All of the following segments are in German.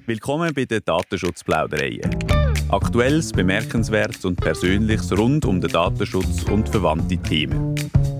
Willkommen bei den Datenschutzplaudereien. Aktuelles, Bemerkenswertes und Persönliches rund um den Datenschutz und verwandte Themen.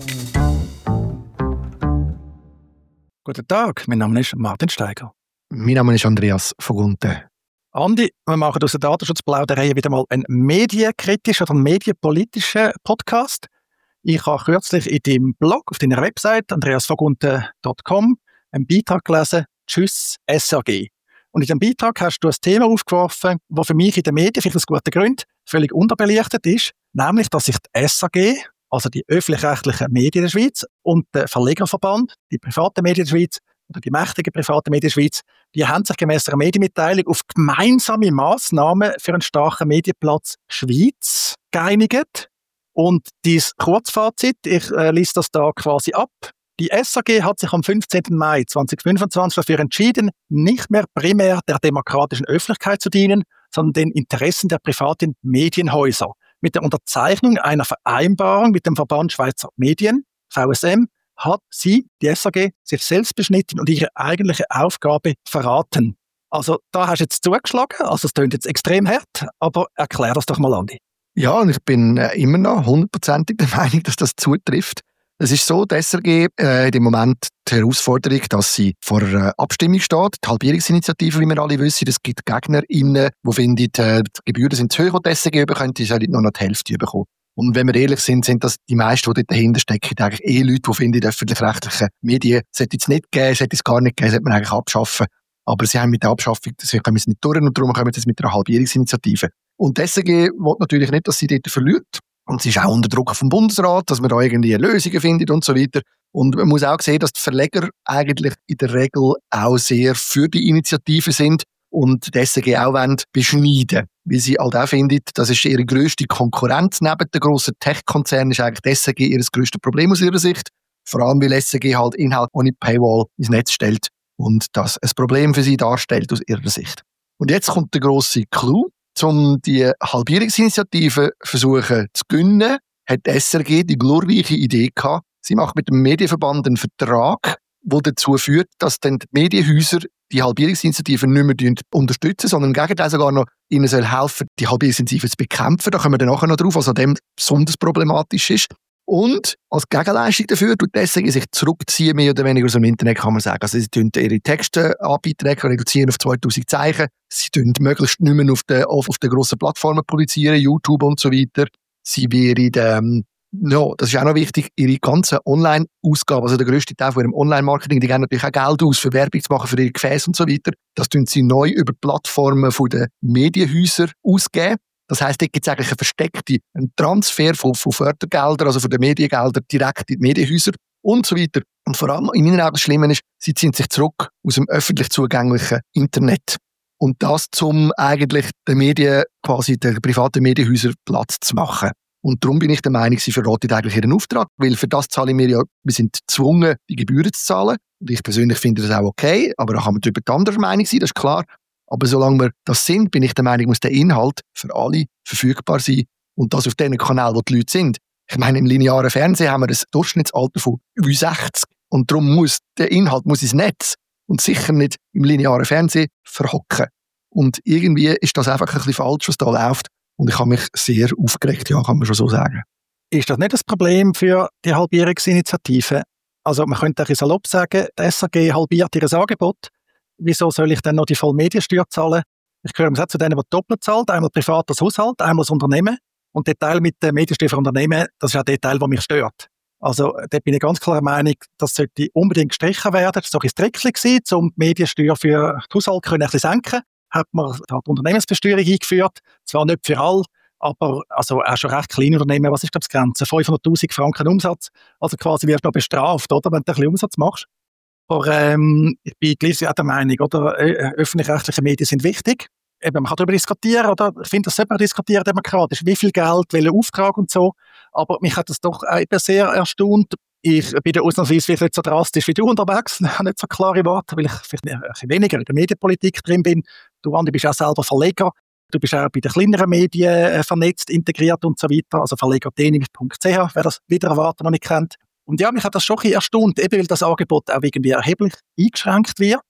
Guten Tag, mein Name ist Martin Steiger. Mein Name ist Andreas von Gunten. Andi, wir machen aus der Datenschutzplauderei wieder mal einen medienkritischen oder einen medienpolitischen Podcast. Ich habe kürzlich in deinem Blog, auf deiner Website andreasvogunten.com einen Beitrag gelesen, «Tschüss SRG». Und in diesem Beitrag hast du ein Thema aufgeworfen, das für mich in den Medien, vielleicht aus guten Gründen, völlig unterbelichtet ist, nämlich, dass sich die SRG, also die öffentlich-rechtlichen Medien der Schweiz, und der Verlegerverband, die privaten Medien der Schweiz, oder die mächtigen privaten Medien der Schweiz, die haben sich gemäss einer Medienmitteilung auf gemeinsame Massnahmen für einen starken Medienplatz Schweiz geeinigt. Und dieses Kurzfazit, ich lese das da quasi ab. Die SRG hat sich am 15. Mai 2025 dafür entschieden, nicht mehr primär der demokratischen Öffentlichkeit zu dienen, sondern den Interessen der privaten Medienhäuser. Mit der Unterzeichnung einer Vereinbarung mit dem Verband Schweizer Medien, VSM, hat sie, die SRG, sich selbst beschnitten und ihre eigentliche Aufgabe verraten. Also da hast du jetzt zugeschlagen, also es klingt jetzt extrem hart, aber erklär das doch mal, Andi. Ja, und ich bin immer noch 100% der Meinung, dass das zutrifft. Es ist so, die SRG hat im Moment die Herausforderung, dass sie vor einer Abstimmung steht. Die Halbierungsinitiative, wie wir alle wissen, es gibt GegnerInnen, die finden, die Gebühren sind zu hoch, die SRG bekommen, die sollen nur noch die Hälfte bekommen. Und wenn wir ehrlich sind, sind das die meisten, die dahinter stecken, eigentlich Leute, die finden, die öffentlich-rechtlichen Medien sollte es nicht geben, sollte es gar nicht geben, sollte man eigentlich abschaffen. Aber sie haben mit der Abschaffung, sie kommen nicht durch und darum kommen sie jetzt mit einer Halbierungsinitiative. Und die SRG will natürlich nicht, dass sie dort verliert. Und sie ist auch unter Druck vom Bundesrat, dass man da irgendwie Lösungen findet und so weiter. Und man muss auch sehen, dass die Verleger eigentlich in der Regel auch sehr für die Initiative sind und die SRG auch beschneiden wollen. Weil sie halt auch findet, das ist ihre grösste Konkurrenz neben den grossen Tech-Konzernen, ist eigentlich die SRG ihr grösstes Problem aus ihrer Sicht. Vor allem, weil SRG halt Inhalt ohne Paywall ins Netz stellt und das ein Problem für sie darstellt aus ihrer Sicht. Und jetzt kommt der grosse Clou. Um die Halbierungsinitiative versuchen zu gewinnen, hat die SRG die glorreiche Idee gehabt, sie macht mit dem Medienverband einen Vertrag, der dazu führt, dass dann die Medienhäuser die Halbierungsinitiative nicht mehr unterstützen, sondern im Gegenteil sogar noch ihnen helfen soll, die Halbierungsinitiative zu bekämpfen. Da kommen wir dann nachher noch drauf, was an dem besonders problematisch ist. Und als Gegenleistung dafür tut die SRG sich zurückziehen, mehr oder weniger aus dem Internet, kann man sagen. Also sie tun ihre Textebeiträge reduzieren auf 2000 Zeichen. Sie tun möglichst nicht mehr auf den grossen Plattformen publizieren, YouTube und so weiter. Sie werden, das ist auch noch wichtig, ihre ganzen Online-Ausgaben, also der grösste Teil von ihrem Online-Marketing, die geben natürlich auch Geld aus, für Werbung zu machen, für ihre Gefäße und so weiter. Das tun sie neu über Plattformen der Medienhäuser ausgeben. Das heisst, dort gibt es eigentlich einen Transfer von Fördergeldern, also von den Mediengeldern direkt in die Medienhäuser und so weiter. Und vor allem in meinen Augen das Schlimme ist, sie ziehen sich zurück aus dem öffentlich zugänglichen Internet. Und das, um eigentlich den Medien, quasi den privaten Medienhäusern Platz zu machen. Und darum bin ich der Meinung, sie verraten eigentlich ihren Auftrag, weil für das zahlen wir sind gezwungen, die Gebühren zu zahlen. Und ich persönlich finde das auch okay, aber da kann man über die andere Meinung sein, das ist klar. Aber solange wir das sind, bin ich der Meinung, muss der Inhalt für alle verfügbar sein. Und das auf den Kanälen, wo die Leute sind. Ich meine, im linearen Fernsehen haben wir ein Durchschnittsalter von 60. Und darum muss der Inhalt ins Netz und sicher nicht im linearen Fernsehen verhocken. Und irgendwie ist das einfach ein bisschen falsch, was da läuft. Und ich habe mich sehr aufgeregt, ja, kann man schon so sagen. Ist das nicht das Problem für die Halbierungsinitiative? Also man könnte ein bisschen salopp sagen, die SRG halbiert ihr Angebot. Wieso soll ich dann noch die Vollmediensteuer zahlen? Ich gehöre auch zu denen, die doppelt zahlt. Einmal privat als Haushalt, einmal als Unternehmen. Und der Teil mit der Mediensteuer für Unternehmen, das ist auch der Teil, der mich stört. Also da bin ich ganz klar der Meinung, das sollte unbedingt gestrichen werden. Das war so ein Trickchen gewesen, um die Mediensteuer für die Haushalte ein bisschen senken. Hat man die Unternehmensbesteuerung eingeführt. Zwar nicht für alle, aber also auch schon recht kleine Unternehmen. Was ist das Grenze? 500'000 Franken Umsatz. Also quasi wirst du noch bestraft, oder, wenn du ein bisschen Umsatz machst. Aber ich bin gleich auch der Meinung, oder, öffentlich-rechtliche Medien sind wichtig. Eben, man kann darüber diskutieren, oder? Ich finde, das sollte man diskutieren, demokratisch. Wie viel Geld, welcher Auftrag und so. Aber mich hat das doch eben sehr erstaunt. Ich bin da ausnahmsweise vielleicht nicht so drastisch wie du unterwegs. Ich habe nicht so klare Worte, weil ich vielleicht ein bisschen weniger in der Medienpolitik drin bin. Du, Andi, bist auch selber Verleger. Du bist auch bei den kleineren Medien vernetzt, integriert und so weiter. Also verlegerdenig.ch, wer das wieder erwarten noch nicht kennt. Und ja, mich hat das schon ein bisschen erstaunt, eben weil das Angebot auch irgendwie erheblich eingeschränkt wird.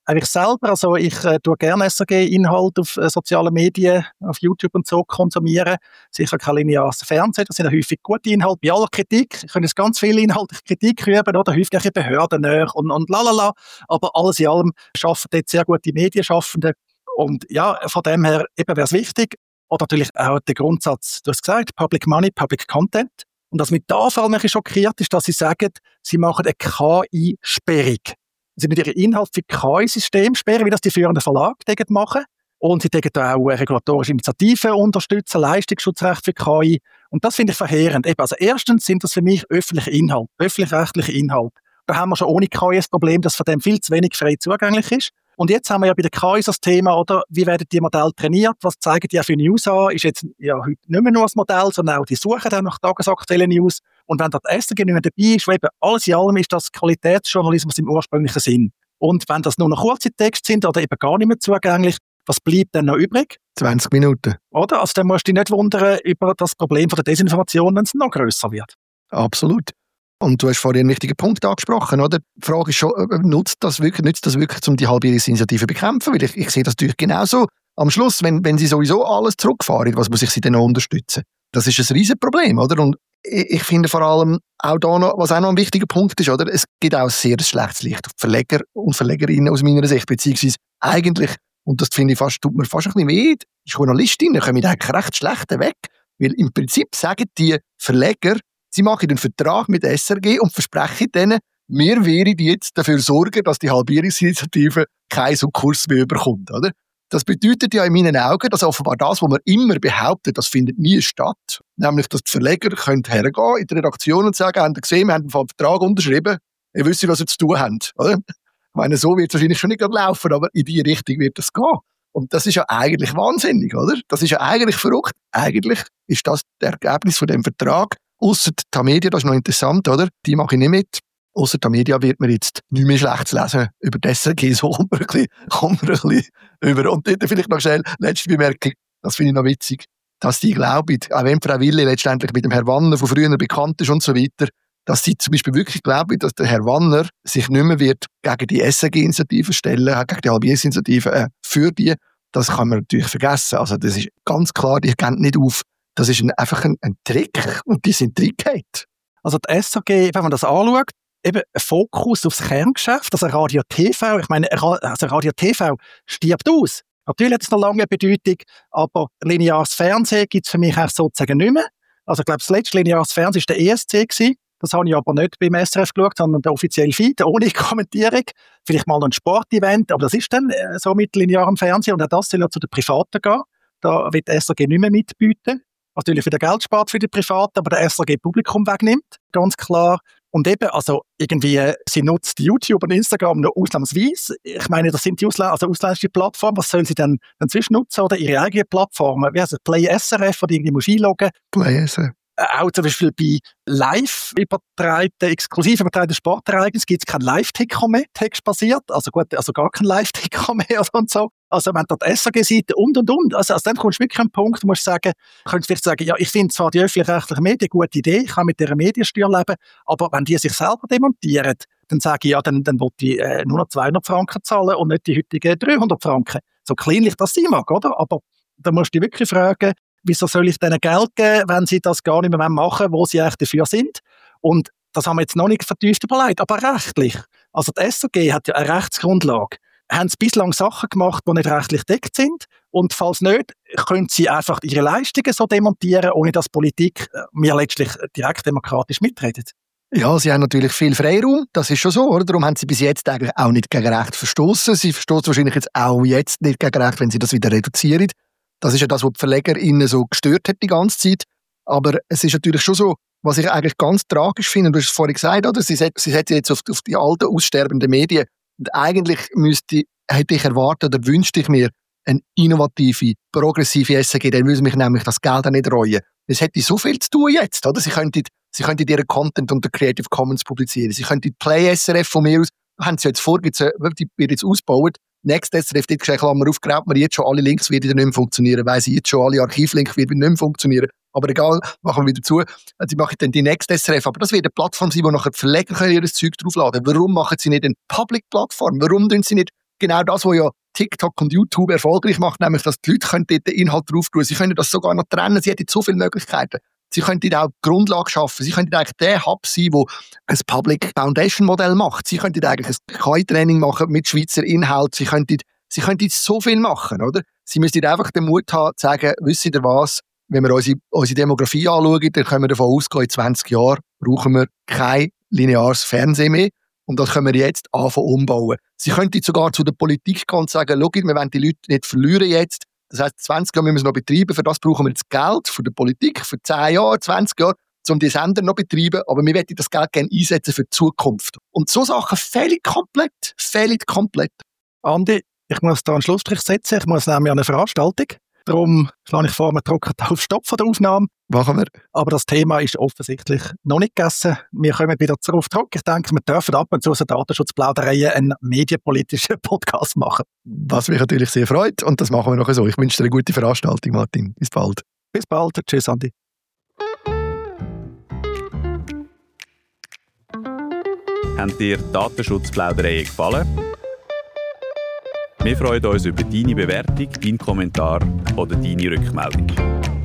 eigentlich selber, also ich tue gerne SRG-Inhalte auf sozialen Medien, auf YouTube und so konsumieren. Sicher kein lineares Fernsehen, das sind ja häufig gute Inhalte. Bei aller Kritik, ich kann jetzt ganz viele inhaltliche Kritik üben, oder? Häufig auch Behörden näher und lalala. Aber alles in allem schaffen dort sehr gute Medienschaffende. Und ja, von dem her eben wäre es wichtig. Oder natürlich auch der Grundsatz, du hast gesagt, Public Money, Public Content. Und was mich da vor allem schockiert, ist, dass sie sagen, sie machen eine KI-Sperrung. Sie mit ihren Inhalt für KI-System sperren, wie das die führenden Verlage machen. Und sie auch regulatorische Initiativen unterstützen, Leistungsschutzrecht für KI. Und das finde ich verheerend. Eben, also erstens sind das für mich öffentliche Inhalte, öffentlich-rechtliche Inhalte. Da haben wir schon ohne KI das Problem, dass von dem viel zu wenig frei zugänglich ist. Und jetzt haben wir ja bei den KIs das Thema, oder? Wie werden die Modelle trainiert? Was zeigen die auch für News an? Ist jetzt ja heute nicht mehr nur das Modell, sondern auch die suchen dann nach tagesaktuellen News. Und wenn da die SRG nicht mehr dabei ist, eben alles in allem ist das Qualitätsjournalismus im ursprünglichen Sinn. Und wenn das nur noch kurze Texte sind oder eben gar nicht mehr zugänglich, was bleibt dann noch übrig? 20 Minuten. Oder? Also dann musst du dich nicht wundern über das Problem von der Desinformation, wenn es noch grösser wird. Absolut. Und du hast vorhin einen wichtigen Punkt angesprochen, oder? Die Frage ist schon, nützt das wirklich, um die Halbierungsinitiative zu bekämpfen? Weil ich sehe das natürlich genauso. Am Schluss, wenn sie sowieso alles zurückfahren, was muss ich sie denn noch unterstützen? Das ist ein Riesenproblem, oder? Und ich finde vor allem auch da noch, was auch noch ein wichtiger Punkt ist, oder? Es gibt auch sehr schlechtes Licht auf Verleger und Verlegerinnen aus meiner Sicht, beziehungsweise eigentlich, und das finde ich tut mir fast ein bisschen weh, die Journalistinnen kommen eigentlich recht schlecht weg, weil im Prinzip sagen die Verleger, sie machen den Vertrag mit der SRG und versprechen denen, wir werden jetzt dafür sorgen, dass die Halbierungsinitiative keinen so Kurs mehr bekommt, oder? Das bedeutet ja in meinen Augen, dass offenbar das, was man immer behauptet, das findet nie statt. Nämlich, dass die Verleger hergehen können in die Redaktion und sagen, habt ihr gesehen, wir haben einen Vertrag unterschrieben, ihr wisst, was ihr zu tun habt, oder? Ich meine, so wird es wahrscheinlich schon nicht laufen, aber in die Richtung wird es gehen. Und das ist ja eigentlich wahnsinnig, oder? Das ist ja eigentlich verrückt. Eigentlich ist das das Ergebnis von dem Vertrag. Ausser die Media, das ist noch interessant, oder? Die mache ich nicht mit. Ausser die Media wird mir jetzt nicht mehr schlecht zu lesen über die SRG, so kommt man ein bisschen über. Und dort vielleicht noch schnell, letzte Bemerkung, das finde ich noch witzig, dass die glauben, auch wenn Frau Wille letztendlich mit dem Herrn Wanner von früher bekannt ist und so weiter, dass sie zum Beispiel wirklich glauben, dass der Herr Wanner sich nicht mehr wird gegen die SRG-Initiative stellen, gegen die Halbierungsinitiative für die, das kann man natürlich vergessen. Also das ist ganz klar, die gehen nicht auf. Das ist einfach ein Trick und die sind Trickheit. Also die SRG, wenn man das anschaut, eben ein Fokus aufs Kerngeschäft, also Radio TV, ich meine, also Radio TV stirbt aus. Natürlich hat es noch lange Bedeutung, aber lineares Fernsehen gibt es für mich auch sozusagen nicht mehr. Also ich glaube, das letzte lineares Fernsehen war der ESC gewesen. Das habe ich aber nicht beim SRF geschaut, sondern der offizielle Feed, ohne Kommentierung. Vielleicht mal noch ein Sportevent, aber das ist dann so mit linearem Fernsehen und auch das soll ja zu den Privaten gehen. Da wird der SRG nicht mehr mitbieten. Natürlich wieder Geld spart für die Privaten, aber der SRG Publikum wegnimmt, ganz klar. Und eben, also irgendwie, sie nutzt YouTube und Instagram nur ausnahmsweise. Ich meine, das sind die ausländische Plattformen. Was soll sie denn zwischen nutzen? Oder ihre eigene Plattformen? Wie heißt es? Play SRF, oder irgendwie muss einloggen. Play SRF. Auch zum Beispiel bei exklusiv übertragenen Sportereignissen gibt es kein Live-Ticker mehr, textbasiert. Also gut, also gar kein Live-Ticker mehr und so. Also wenn da die SRG-Seite und. Also dann kommst du wirklich an den Punkt, du musst sagen, könntest vielleicht sagen, ja, ich finde zwar die öffentlich-rechtlichen Medien eine gute Idee, ich kann mit dieser Mediensteuer leben, aber wenn die sich selber demontieren, dann sage ich, ja, dann will ich nur noch 200 Franken zahlen und nicht die heutigen 300 Franken. So kleinlich das sein mag, oder? Aber da musst du dich wirklich fragen, wieso soll ich denen Geld geben, wenn sie das gar nicht mehr machen wollen, wo sie eigentlich dafür sind? Und das haben wir jetzt noch nicht vertieft überlegt, aber rechtlich. Also die SRG hat ja eine Rechtsgrundlage. Haben sie bislang Sachen gemacht, die nicht rechtlich deckt sind? Und falls nicht, können sie einfach ihre Leistungen so demontieren, ohne dass Politik mir letztlich direkt demokratisch mitredet? Ja, sie haben natürlich viel Freiraum, das ist schon so, oder? Darum haben sie bis jetzt eigentlich auch nicht gegen Recht verstoßen. Sie verstoßen wahrscheinlich jetzt auch jetzt nicht gegen Recht, wenn sie das wieder reduzieren. Das ist ja das, was die VerlegerInnen so gestört hat die ganze Zeit. Aber es ist natürlich schon so, was ich eigentlich ganz tragisch finde, du hast es vorhin gesagt, oder? Sie setzen jetzt auf die alten, aussterbenden Medien. Und eigentlich hätte ich erwartet oder wünschte ich mir eine innovative, progressive SRG, dann würde mich nämlich das Geld auch nicht reuen. Es hätte so viel zu tun jetzt, oder? Sie könnten ihren Content unter Creative Commons publizieren. Sie könnten Play SRF von mir aus, haben sie jetzt vor, die wird jetzt ausgebaut. Next SRF, dort Klammer auf, grabt man jetzt schon alle Links, wird nicht mehr funktionieren, weiss ich jetzt schon, alle Archivlinks wird nicht mehr funktionieren. Aber egal, machen wir wieder zu. Sie machen dann die Next SRF. Aber das wird eine Plattform sein, wo nachher die Verleger ihr Zeug draufladen können. Warum machen sie nicht eine Public-Plattform? Warum tun sie nicht genau das, was ja TikTok und YouTube erfolgreich macht, nämlich, dass die Leute dort den Inhalt drauf tun. Sie können das sogar noch trennen. Sie hätten so viele Möglichkeiten. Sie könnten auch die Grundlage schaffen. Sie könnten eigentlich der Hub sein, der ein Public Foundation Modell macht. Sie könnten eigentlich ein KI-Training machen mit Schweizer Inhalt. Sie könnten so viel machen, oder? Sie müssten einfach den Mut haben, zu sagen, wisst ihr was? Wenn wir unsere Demografie anschauen, dann können wir davon ausgehen, in 20 Jahren brauchen wir kein lineares Fernsehen mehr. Und das können wir jetzt anfangen umbauen. Sie könnten sogar zu der Politik gehen und sagen, schau, wir wollen die Leute nicht verlieren jetzt. Das heisst, 20 Jahre müssen wir es noch betreiben. Für das brauchen wir das Geld von der Politik für 10 Jahre, 20 Jahre, um die Sender noch zu betreiben. Aber wir möchten das Geld gerne einsetzen für die Zukunft. Und so Sachen fehlen komplett. Andi, ich muss da einen Schlussstrich setzen. Ich muss nämlich an eine Veranstaltung. Darum schlage ich vor, wir drücken auf Stopp von der Aufnahme. Machen wir. Aber das Thema ist offensichtlich noch nicht gegessen. Wir kommen wieder zurück. Ich denke, wir dürfen ab und zu aus der Datenschutzplauderei einen medienpolitischen Podcast machen. Was mich natürlich sehr freut. Und das machen wir noch so. Ich wünsche dir eine gute Veranstaltung, Martin. Bis bald. Bis bald. Tschüss, Andi. Haben dir Datenschutzplaudereien gefallen? Wir freuen uns über deine Bewertung, deinen Kommentar oder deine Rückmeldung.